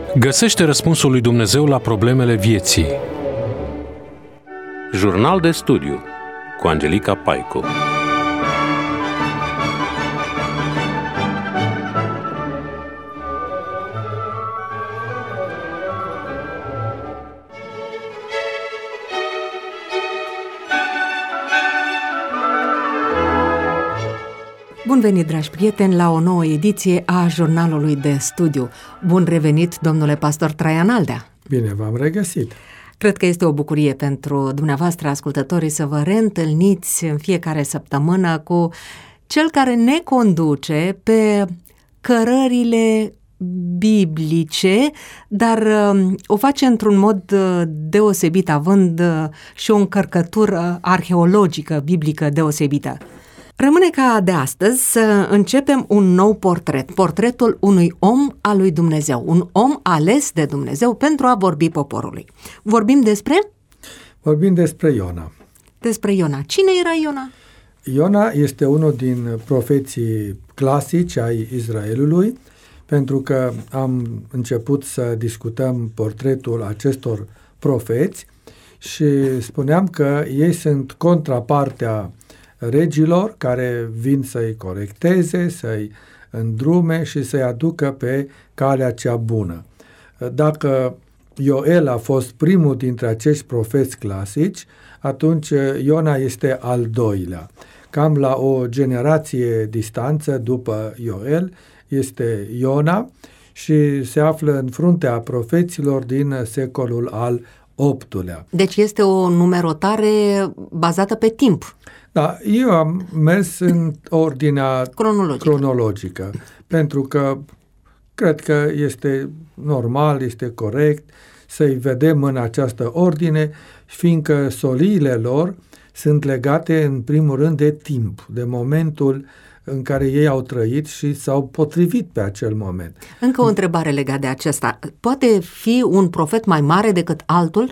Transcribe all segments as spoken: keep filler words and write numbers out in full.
Găsește răspunsul lui Dumnezeu la problemele vieții. Jurnal de studiu cu Angelica Paicu. Bun venit, dragi prieteni, la o nouă ediție a Jurnalului de Studiu. Bun revenit, domnule pastor Traian Aldea. Bine v-am regăsit. Cred că este o bucurie pentru dumneavoastră, ascultătorii, să vă reîntâlniți în fiecare săptămână cu cel care ne conduce pe cărările biblice, dar uh, o face într-un mod uh, deosebit, având uh, și o încărcătură arheologică, biblică deosebită. Rămâne ca de astăzi să începem un nou portret, portretul unui om al lui Dumnezeu, un om ales de Dumnezeu pentru a vorbi poporului. Vorbim despre? Vorbim despre Iona. Despre Iona. Cine era Iona? Iona este unul din profeții clasici ai Israelului, pentru că am început să discutăm portretul acestor profeți și spuneam că ei sunt contrapartea regilor care vin să-i corecteze, să-i îndrume și să-i aducă pe calea cea bună. Dacă Ioel a fost primul dintre acești profeți clasici, atunci Iona este al doilea. Cam la o generație distanță după Ioel este Iona și se află în fruntea profeților din secolul al optulea. Deci este o numerotare bazată pe timp. Da, eu am mers în ordinea cronologică. cronologică, pentru că cred că este normal, este corect să-i vedem în această ordine, fiindcă soliile lor sunt legate în primul rând de timp, de momentul în care ei au trăit și s-au potrivit pe acel moment. Încă o întrebare legată de acesta. Poate fi un profet mai mare decât altul?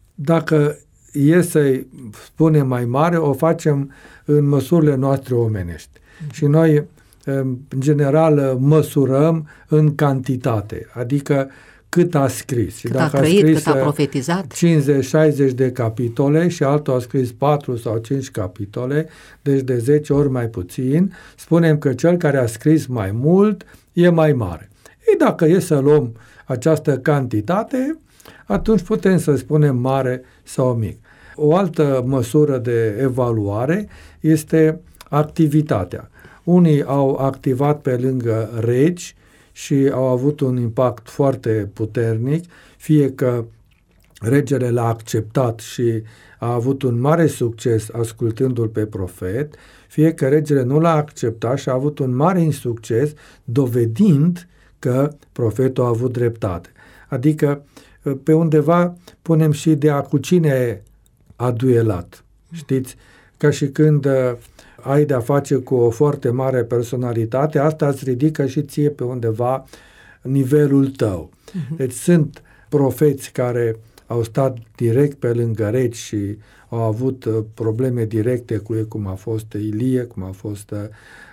Dacă e să-i spunem mai mare, o facem în măsurile noastre omenești. Mm. Și noi, în general, măsurăm în cantitate, adică cât a scris. Cât a trăit, cât a profetizat. cincizeci șaizeci de capitole și altul a scris patru sau cinci capitole, deci de zece ori mai puțin, spunem că cel care a scris mai mult e mai mare. Ei, dacă e să luăm această cantitate, atunci putem să spunem mare sau mic. O altă măsură de evaluare este activitatea. Unii au activat pe lângă regi și au avut un impact foarte puternic, fie că regele l-a acceptat și a avut un mare succes ascultându-l pe profet, fie că regele nu l-a acceptat și a avut un mare insucces dovedind că profetul a avut dreptate. Adică pe undeva punem și ideea cu cine a duelat. Știți? Ca și când ai de-a face cu o foarte mare personalitate, asta îți ridică și ție pe undeva nivelul tău. Uh-huh. Deci sunt profeți care au stat direct pe lângă regi și au avut probleme directe cu ei, cum a fost Ilie, cum a fost uh,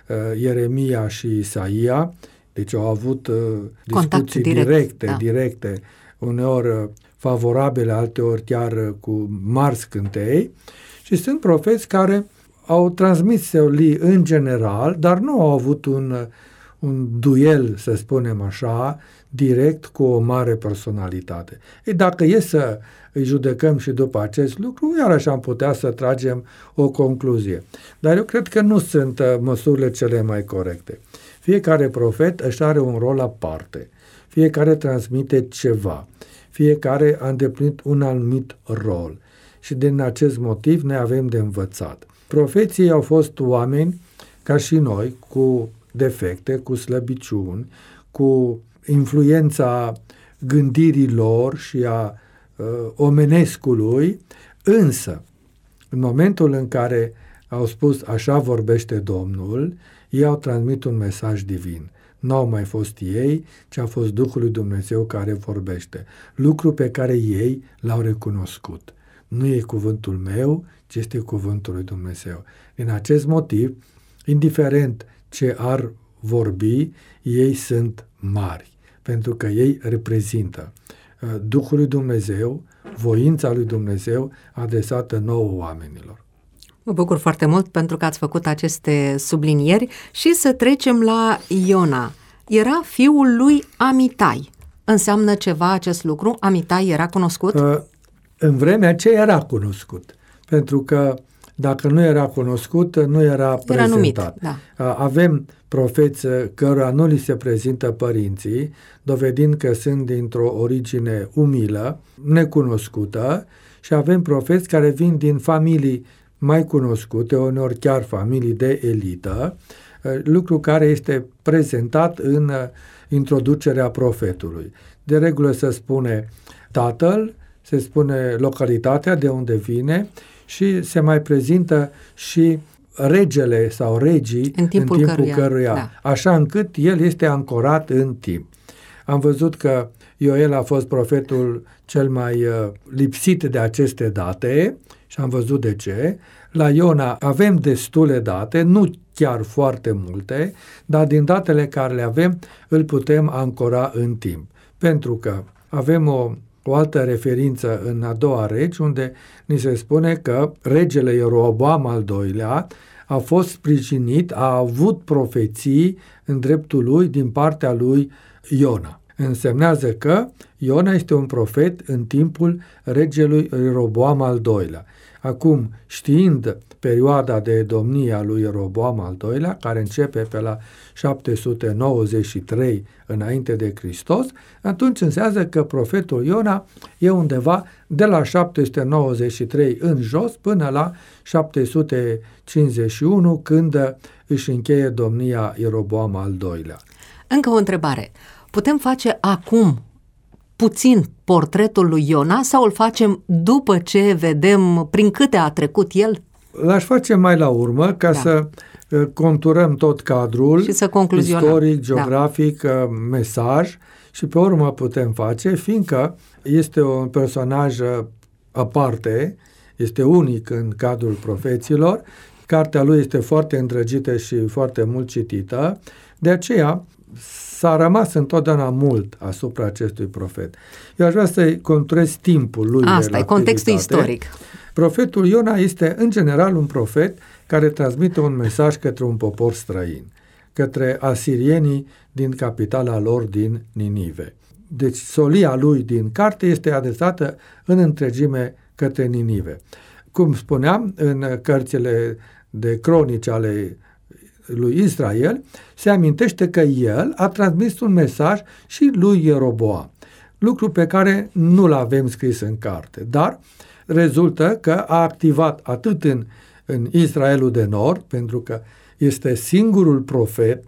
Ieremia și Isaia. Deci au avut uh, discuții direct, directe, da. directe, uneori favorabile, alteori chiar cu mari scântei, și sunt profeți care au transmis seolii în general, dar nu au avut un, un duel, să spunem așa, direct cu o mare personalitate. Ei, dacă e să îi judecăm și după acest lucru, iarăși am putea să tragem o concluzie. Dar eu cred că nu sunt măsurile cele mai corecte. Fiecare profet își are un rol aparte. Fiecare transmite ceva. Fiecare a îndeplinit un anumit rol. Și din acest motiv ne avem de învățat. Profeții au fost oameni ca și noi, cu defecte, cu slăbiciuni, cu influența gândirii lor și a uh, omenescului, însă, în momentul în care au spus așa vorbește Domnul, ei au transmit un mesaj divin. Nu au mai fost ei, ci a fost Duhul lui Dumnezeu care vorbește. Lucru pe care ei l-au recunoscut. Nu e cuvântul meu, ci este cuvântul lui Dumnezeu. Din acest motiv, indiferent ce ar vorbi, ei sunt mari. pentru că ei reprezintă Duhul lui Dumnezeu, voința lui Dumnezeu adresată nouă oamenilor. Mă bucur foarte mult pentru că ați făcut aceste sublinieri și să trecem la Iona. Era fiul lui Amitai. Înseamnă ceva acest lucru? Amitai era cunoscut? În vremea aceea era cunoscut, pentru că dacă nu era cunoscut, nu era prezentat. Era numit, da. Avem profeți cărora nu li se prezintă părinții, dovedind că sunt dintr-o origine umilă, necunoscută, și avem profeți care vin din familii mai cunoscute, uneori chiar familii de elită, lucru care este prezentat în introducerea profetului. De regulă se spune tatăl, se spune localitatea de unde vine și se mai prezintă și regele sau regii în timpul, în timpul căruia, căruia da. Așa încât el este ancorat în timp. Am văzut că Ioel a fost profetul cel mai uh, lipsit de aceste date și am văzut de ce. La Iona avem destule date, nu chiar foarte multe, dar din datele care le avem îl putem ancora în timp. Pentru că avem o, o altă referință în a doua regi, unde ni se spune că regele Ieroboam al doilea a fost sprijinit, a avut profeții în dreptul lui din partea lui Iona. Însemnează că Iona este un profet în timpul regelui Ieroboam al doilea. Acum, știind perioada de domnie a lui Ieroboam al doilea, care începe pe la șapte sute nouăzeci și trei înainte de Hristos, atunci înseamnă că profetul Iona e undeva de la șapte sute nouăzeci și trei în jos până la șapte sute cincizeci și unu, când își încheie domnia Ieroboam al doilea. Încă o întrebare. Putem face acum puțin portretul lui Iona sau îl facem după ce vedem prin câte a trecut el? L-aș face mai la urmă ca da. să conturăm tot cadrul și să concluzionăm. Istoric, geografic, da. mesaj și pe urmă putem face, fiindcă este un personaj aparte, este unic în cadrul profeților, cartea lui este foarte îndrăgită și foarte mult citită, de aceea s-a rămas întotdeauna mult asupra acestui profet. Eu aș vrea să-i conturez timpul lui. Asta e contextul istoric. Profetul Iona este, în general, un profet care transmite un mesaj către un popor străin, către asirienii din capitala lor, din Ninive. Deci, solia lui din carte este adresată în întregime către Ninive. Cum spuneam, în cărțile de cronici ale lui Israel, se amintește că el a transmis un mesaj și lui Ieroboam, lucru pe care nu-l avem scris în carte, dar rezultă că a activat atât în, în Israelul de Nord, pentru că este singurul profet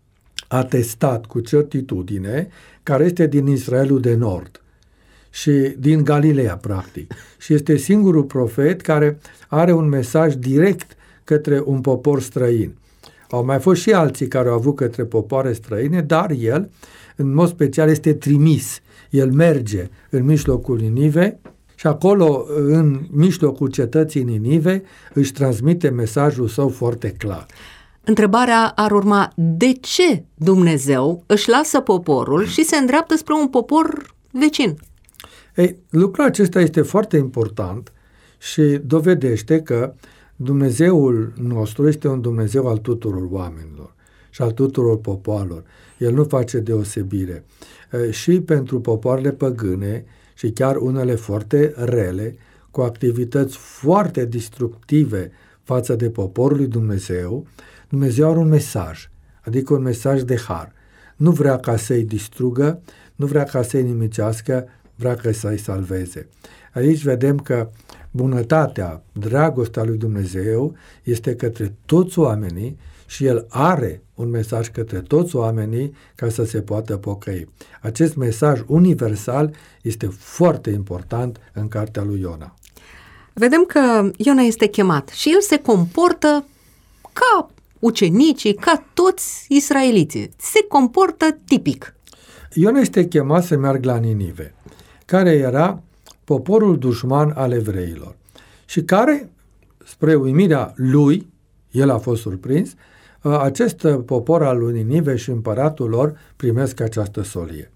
atestat cu certitudine care este din Israelul de Nord și din Galileea, practic. Și este singurul profet care are un mesaj direct către un popor străin. Au mai fost și alții care au avut către popoare străine, dar el, în mod special, este trimis. El merge în mijlocul Ninive și acolo, în mijlocul cetății Ninive, își transmite mesajul său foarte clar. Întrebarea ar urma, de ce Dumnezeu își lasă poporul și se îndreaptă spre un popor vecin? Ei, lucrul acesta este foarte important și dovedește că Dumnezeul nostru este un Dumnezeu al tuturor oamenilor și al tuturor popoarelor. El nu face deosebire. Și pentru popoarele păgâne și chiar unele foarte rele, cu activități foarte destructive față de poporul lui Dumnezeu, Dumnezeu are un mesaj, adică un mesaj de har. Nu vrea ca să-i distrugă, nu vrea ca să-i nimicească, vrea ca să-i salveze. Aici vedem că bunătatea, dragostea lui Dumnezeu este către toți oamenii și El are un mesaj către toți oamenii ca să se poată pocăi. Acest mesaj universal este foarte important în cartea lui Iona. Vedem că Iona este chemat și el se comportă ca ucenicii, ca toți israeliții. Se comportă tipic. Iona este chemat să meargă la Ninive, care era poporul dușman al evreilor și care, spre uimirea lui, el a fost surprins, acest popor al lui Ninive și împăratul lor primesc această solie.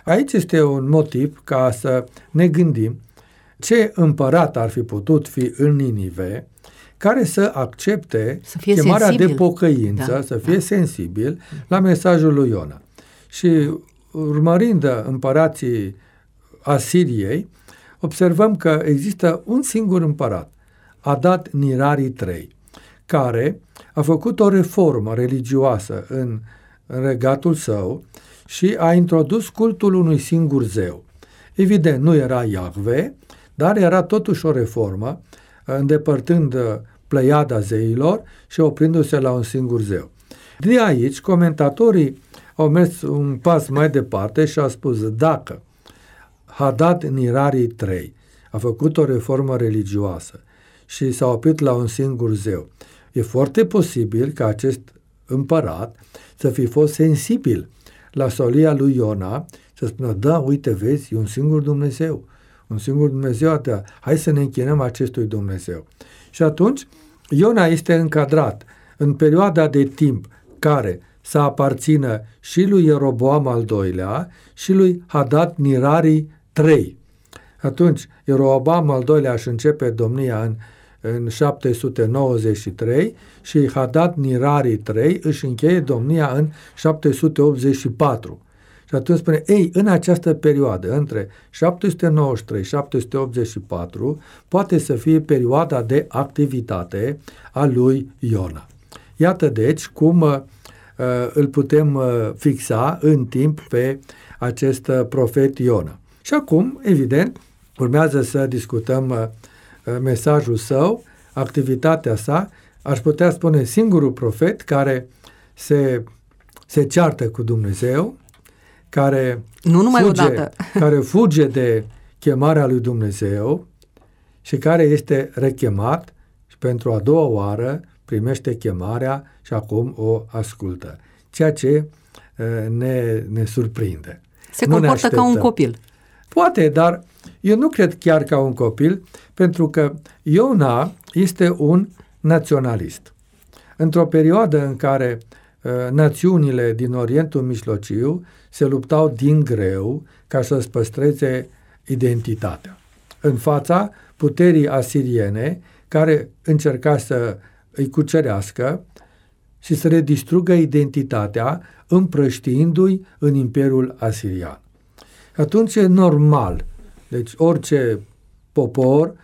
Aici este un motiv ca să ne gândim ce împărat ar fi putut fi în Ninive care să accepte să fie chemarea sensibil. de pocăință, da, să fie da. sensibil la mesajul lui Iona. Și urmărind împărații Asiriei, observăm că există un singur împărat, Hadad Nirari trei, care a făcut o reformă religioasă în, în regatul său și a introdus cultul unui singur zeu. Evident, nu era Iahve, dar era totuși o reformă, îndepărtând pleiada zeilor și oprindu-se la un singur zeu. De aici, comentatorii au mers un pas mai departe și au spus, dacă Hadad Nirari trei a făcut o reformă religioasă și s-a oprit la un singur zeu, e foarte posibil ca acest împărat să fi fost sensibil la solia lui Iona, să spună, da, uite, vezi, e un singur Dumnezeu, un singur Dumnezeu, da, hai să ne închinăm acestui Dumnezeu. Și atunci, Iona este încadrat în perioada de timp care să aparțină și lui Ieroboam al doilea și lui Hadad Nirari trei. Atunci, Ieroboam al doilea își începe domnia în, în șapte sute nouăzeci și trei și Hadad Nirari trei își încheie domnia în șapte sute optzeci și patru. Și atunci spune, ei, în această perioadă, între șapte sute nouăzeci și trei și șapte sute optzeci și patru, poate să fie perioada de activitate a lui Iona. Iată, deci, cum uh, îl putem uh, fixa în timp pe acest uh, profet Iona. Și acum, evident, urmează să discutăm uh, mesajul său, activitatea sa, aș putea spune singurul profet care se, se ceartă cu Dumnezeu, care, nu numai fuge, odată. care fuge de chemarea lui Dumnezeu și care este rechemat și pentru a doua oară primește chemarea și acum o ascultă. Ceea ce uh, ne, ne surprinde. Se nu comportă ca un copil. Poate, dar eu nu cred chiar ca un copil, pentru că Iona este un naționalist. Într-o perioadă în care uh, națiunile din Orientul Mijlociu se luptau din greu ca să-și păstreze identitatea. În fața puterii asiriene, care încerca să îi cucerească și să le distrugă identitatea, împrăștiindu-i în Imperiul Asirian. Atunci e normal, deci orice popor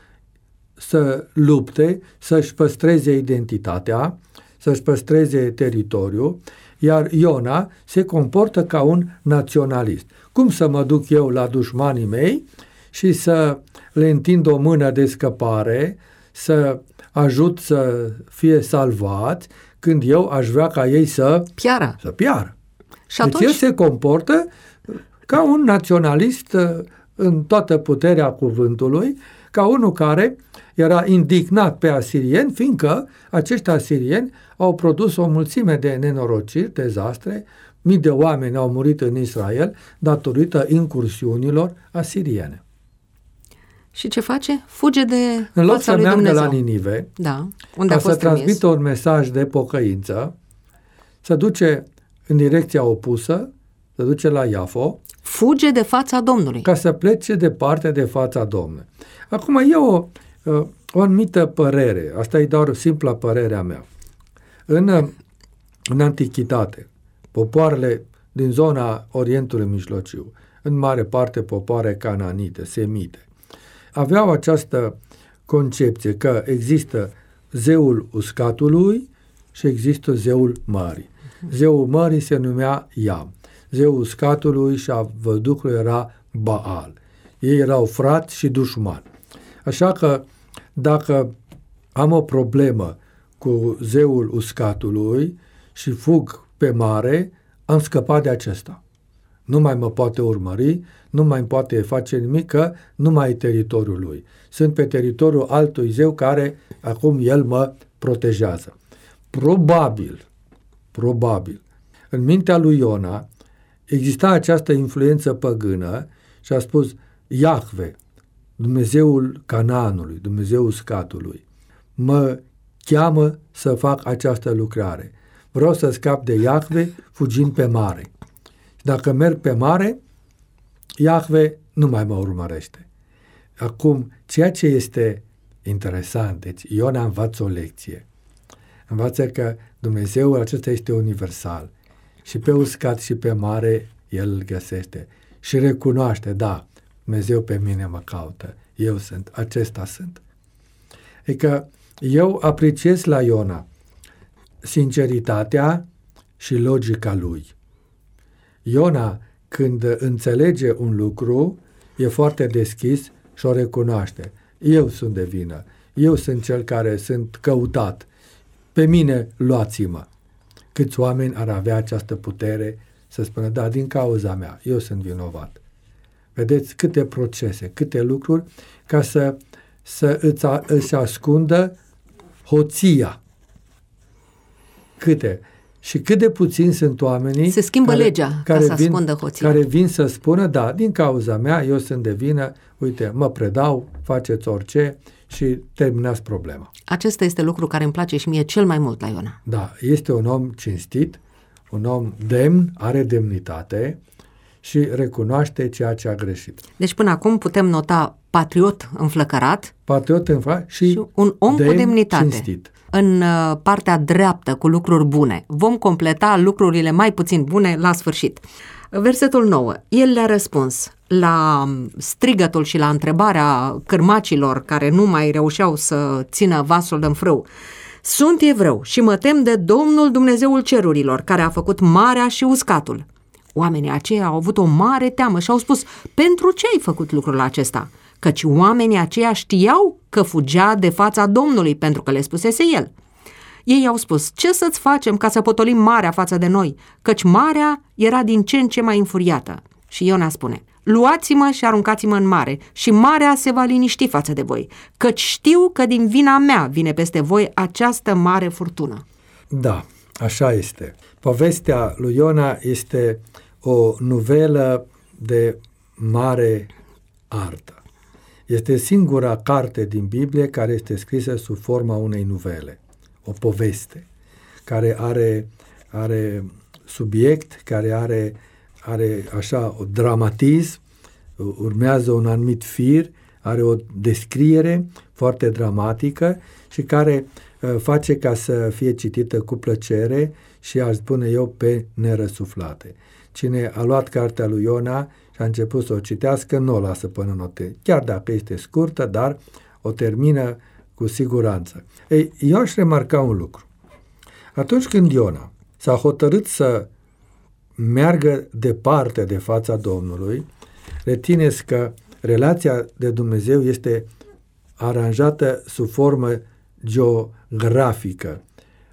să lupte, să-și păstreze identitatea, să-și păstreze teritoriul, iar Iona se comportă ca un naționalist. Cum să mă duc eu la dușmanii mei și să le întind o mână de scăpare, să ajut să fie salvați, când eu aș vrea ca ei să piară. Să piară. Și deci atunci... el se comportă ca un naționalist în toată puterea cuvântului, ca unul care era indignat pe asirieni, fiindcă acești asirieni au produs o mulțime de nenorociri, dezastre, mii de oameni au murit în Israel datorită incursiunilor asiriene. Și ce face? Fuge de în loc fața să lui meargă Dumnezeu. la Ninive, da, unde ca a fost să transmită un mesaj de pocăință, se duce în direcția opusă, se duce la Iafo, fuge de fața Domnului. Ca să plece departe de fața Domnului. Acum e o, o anumită părere, asta e doar simpla părerea mea. În, în antichitate, popoarele din zona Orientului Mijlociu, în mare parte popoare cananite, semite, aveau această concepție că există zeul uscatului și există zeul mării. Zeul mării se numea Iam. Zeul uscatului și a văducului era Baal. Ei erau frați și dușmani. Așa că dacă am o problemă cu zeul uscatului și fug pe mare, am scăpat de acesta. Nu mai mă poate urmări, nu mai poate face nimic, că nu mai e teritoriul lui. Sunt pe teritoriul altui zeu care acum el mă protejează. Probabil, probabil, în mintea lui Iona exista această influență păgână și a spus, Iahve, Dumnezeul Canaanului, Dumnezeul uscatului, mă cheamă să fac această lucrare. Vreau să scap de Iahve fugind pe mare. Și dacă merg pe mare, Iahve nu mai mă urmărește. Acum, ceea ce este interesant, deci Iona învață o lecție. Învață că Dumnezeu acesta este universal și pe uscat și pe mare El îl găsește și recunoaște, da, Dumnezeu pe mine mă caută, eu sunt, acesta sunt. Adică eu apreciez la Iona sinceritatea și logica lui. Iona, când înțelege un lucru, e foarte deschis și o recunoaște. Eu sunt de vină, eu sunt cel care sunt căutat, pe mine luați-mă. Câți oameni ar avea această putere să spună, da, din cauza mea, eu sunt vinovat. Vedeți câte procese, câte lucruri ca să, să îți, își ascundă hoția. Câte. Și cât de puțini sunt oamenii se schimbă care, legea care, ca să vin, ascundă hoția. care vin să spună, da, din cauza mea, eu sunt de vină, uite, mă predau, faceți orice și terminați problema. Acesta este lucru care îmi place și mie cel mai mult la Iona. Da, este un om cinstit, un om demn, are demnitate și recunoaște ceea ce a greșit. Deci până acum putem nota patriot înflăcărat, patriot înflăcărat și, și un om demn, cu demnitate. Cinstit. În partea dreaptă cu lucruri bune. Vom completa lucrurile mai puțin bune la sfârșit. Versetul nouă. El le-a răspuns la strigătul și la întrebarea cârmacilor care nu mai reușeau să țină vasul în frâu. Sunt evreu și mă tem de Domnul Dumnezeul cerurilor, care a făcut marea și uscatul. Oamenii aceia au avut o mare teamă și au spus, pentru ce ai făcut lucrul acesta? Căci oamenii aceia știau că fugea de fața Domnului, pentru că le spusese el. Ei au spus, ce să-ți facem ca să potolim marea față de noi? Căci marea era din ce în ce mai înfuriată. Și Iona spune, luați-mă și aruncați-mă în mare și marea se va liniști față de voi, căci știu că din vina mea vine peste voi această mare furtună. Da, așa este. Povestea lui Iona este o nuvelă de mare artă. Este singura carte din Biblie care este scrisă sub forma unei nuvele, o poveste, care are, are subiect, care are, are așa o dramatism, urmează un anumit fir, are o descriere foarte dramatică și care uh, face ca să fie citită cu plăcere și, aș spune eu, pe nerăsuflate. Cine a luat cartea lui Iona și a început să o citească, nu o lasă până note, chiar dacă este scurtă, dar o termină cu siguranță. Ei, eu aș remarca un lucru. Atunci când Iona s-a hotărât să meargă departe de fața Domnului, rețineți că relația de Dumnezeu este aranjată sub formă geografică,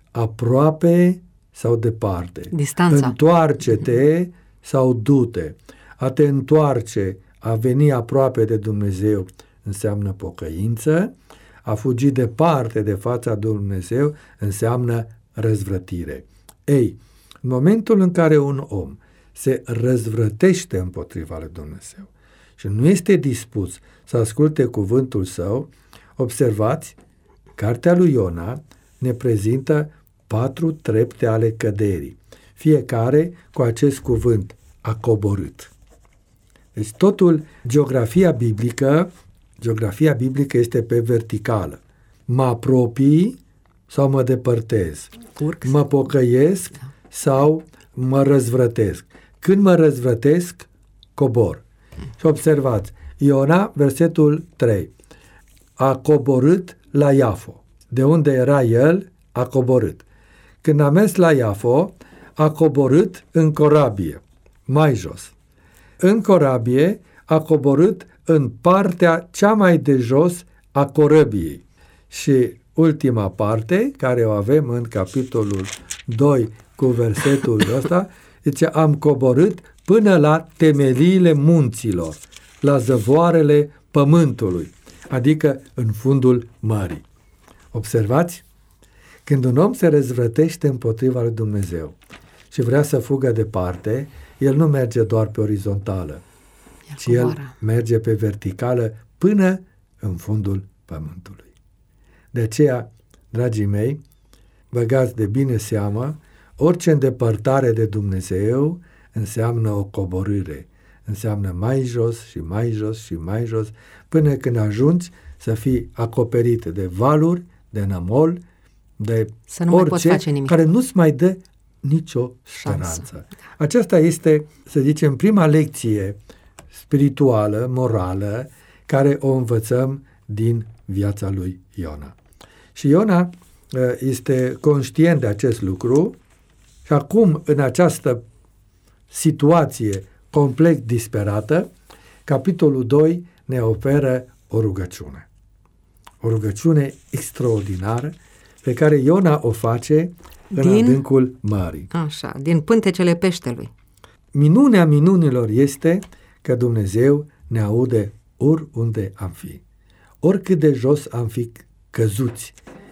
aproape sau departe. Distanța. Întoarce-te sau du-te. A te întoarce, a veni aproape de Dumnezeu înseamnă pocăință, a fugi departe de fața Dumnezeu înseamnă răzvrătire. Ei, în momentul în care un om se răzvrătește împotriva lui Dumnezeu și nu este dispus să asculte cuvântul său, observați, cartea lui Iona ne prezintă patru trepte ale căderii, fiecare cu acest cuvânt, a coborât. Deci totul, geografia biblică, geografia biblică este pe verticală. Mă apropii sau mă depărtez? Urc. Mă pocăiesc da. sau mă răzvrătesc? Când mă răzvrătesc, cobor. Și observați, Iona, versetul trei, a coborât la Iafo. De unde era el, a coborât. Când a mers la Iafo, a coborât în corabie, mai jos. În corabie a coborât în partea cea mai de jos a corăbiei. Și ultima parte, care o avem în capitolul doi cu versetul ăsta, zice, am coborât până la temeliile munților, la zăvoarele pământului, adică în fundul mării. Observați? Când un om se răzvrătește împotriva lui Dumnezeu și vrea să fugă departe, el nu merge doar pe orizontală, ci el merge pe verticală până în fundul pământului. De aceea, dragii mei, băgați de bine seamă, orice îndepărtare de Dumnezeu înseamnă o coborâre, înseamnă mai jos și mai jos și mai jos, până când ajungi să fii acoperit de valuri, de nămol, de să nu orice, mai poți face nimic, care nu-ți mai dă nicio speranță. Aceasta este, să zicem, prima lecție spirituală, morală, care o învățăm din viața lui Iona. Și Iona este conștient de acest lucru și acum, în această situație complet disperată, capitolul doi ne oferă o rugăciune. O rugăciune extraordinară pe care Iona o face în din, adâncul mării. Așa, din pântecele peștelui. Minunea minunilor este că Dumnezeu ne aude oriunde am fi. Oricât de jos am fi căzuți,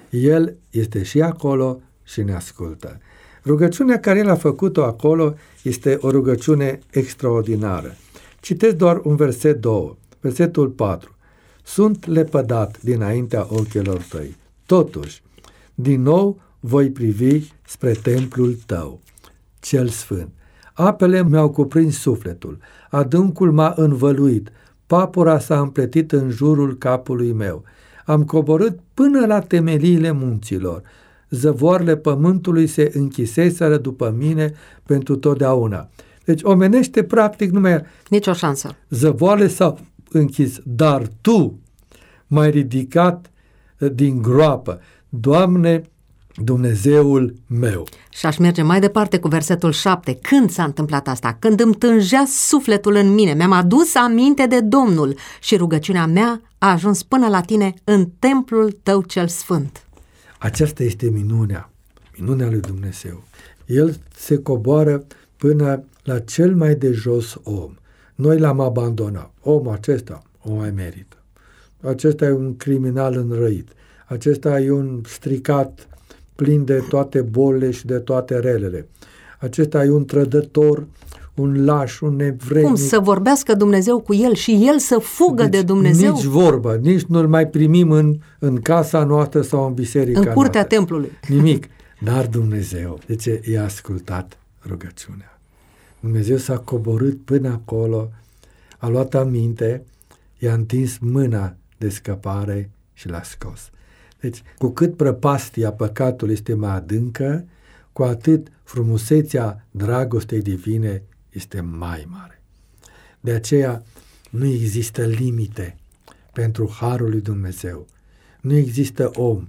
El este și acolo și ne ascultă. Rugăciunea care El a făcut-o acolo este o rugăciune extraordinară. Citesc doar un verset două, versetul patru. Sunt lepădat dinaintea ochilor tăi. Totuși, din nou voi privi spre templul tău, cel sfânt. Apele mi-au cuprins sufletul, adâncul m-a învăluit, papura s-a împletit în jurul capului meu. Am coborât până la temeliile munților. Zăvoarele pământului se închiseseră după mine pentru totdeauna. Deci omenește practic nu mai... Nici o șansă. Zăvoarele s-au închis, dar Tu m-ai ridicat din groapă. Doamne, Dumnezeul meu. Și aș merge mai departe cu versetul șapte. Când s-a întâmplat asta? Când îmi tângea sufletul în mine, mi-am adus aminte de Domnul și rugăciunea mea a ajuns până la tine în templul tău cel sfânt. Aceasta este minunea, minunea lui Dumnezeu. El se coboară până la cel mai de jos om. Noi l-am abandonat. Omul acesta o mai merită. Acesta e un criminal înrăit. Acesta e un stricat plin de toate bolile și de toate relele. Acesta e un trădător, un laș, un nevrednic. Cum să vorbească Dumnezeu cu el și el să fugă deci, de Dumnezeu? Nici vorbă, nici nu-l mai primim în, în casa noastră sau în biserica În curtea noastră. templului. Nimic. Dar Dumnezeu, de ce i-a ascultat rugăciunea? Dumnezeu s-a coborât până acolo, a luat aminte, i-a întins mâna de scăpare și l-a scos. Deci, cu cât prăpastia păcatului este mai adâncă, cu atât frumusețea dragostei divine este mai mare. De aceea nu există limite pentru harul lui Dumnezeu. Nu există om.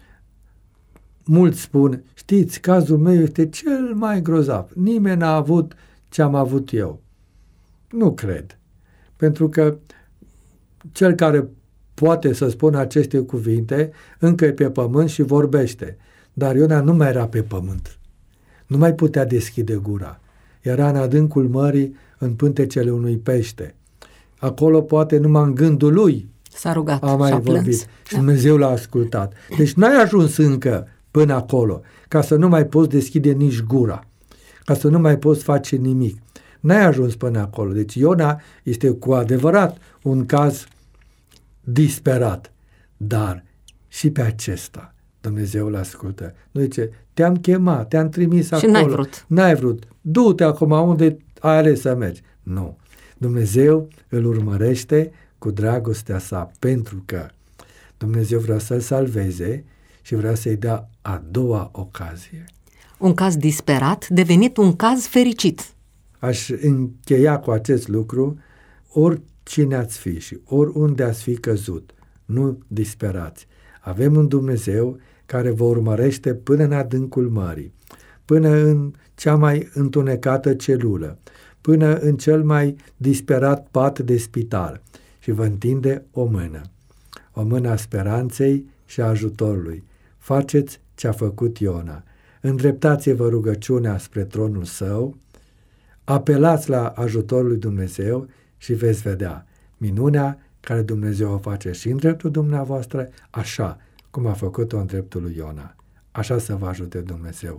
Mulți spun, știți, cazul meu este cel mai grozav. Nimeni n-a avut ce am avut eu. Nu cred. Pentru că cel care poate să spună aceste cuvinte, încă e pe pământ și vorbește. Dar Iona nu mai era pe pământ. Nu mai putea deschide gura. Era în adâncul mării, în pântecele unui pește. Acolo poate numai în gândul lui s-a rugat a mai și-a vorbit. plâns. Și Dumnezeu l-a ascultat. Deci n-ai ajuns încă până acolo, ca să nu mai poți deschide nici gura, ca să nu mai poți face nimic. N-ai ajuns până acolo. Deci Iona este cu adevărat un caz disperat, dar și pe acesta Dumnezeu îl ascultă. Nu zice, te-am chemat, te-am trimis acolo. Și n-ai vrut. N-ai vrut. Du-te acum unde ai ales să mergi. Nu. Dumnezeu îl urmărește cu dragostea sa, pentru că Dumnezeu vrea să-l salveze și vrea să-i dea a doua ocazie. Un caz disperat devenit un caz fericit. Aș încheia cu acest lucru, oricine ați fi și oriunde ați fi căzut, nu disperați. Avem un Dumnezeu care vă urmărește până în adâncul mării, până în cea mai întunecată celulă, până în cel mai disperat pat de spital și vă întinde o mână, o mână a speranței și a ajutorului. Faceți ce a făcut Iona. Îndreptați-vă rugăciunea spre tronul său, apelați la ajutorul lui Dumnezeu și veți vedea minunea care Dumnezeu o face și în dreptul dumneavoastră, așa cum a făcut-o în dreptul lui Iona. Așa să vă ajute Dumnezeu.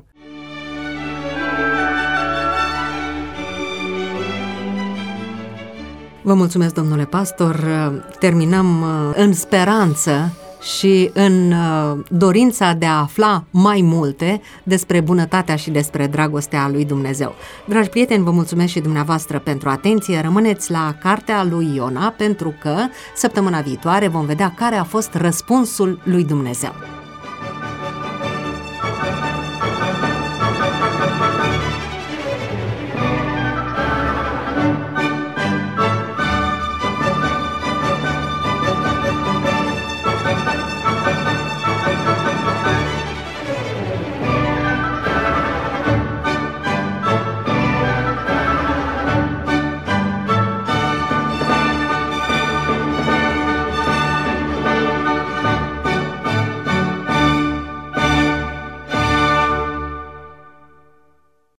Vă mulțumesc, domnule pastor. Terminăm în speranță și în dorința de a afla mai multe despre bunătatea și despre dragostea lui Dumnezeu. Dragi prieteni, vă mulțumesc și dumneavoastră pentru atenție. Rămâneți la cartea lui Iona, pentru că săptămâna viitoare vom vedea care a fost răspunsul lui Dumnezeu.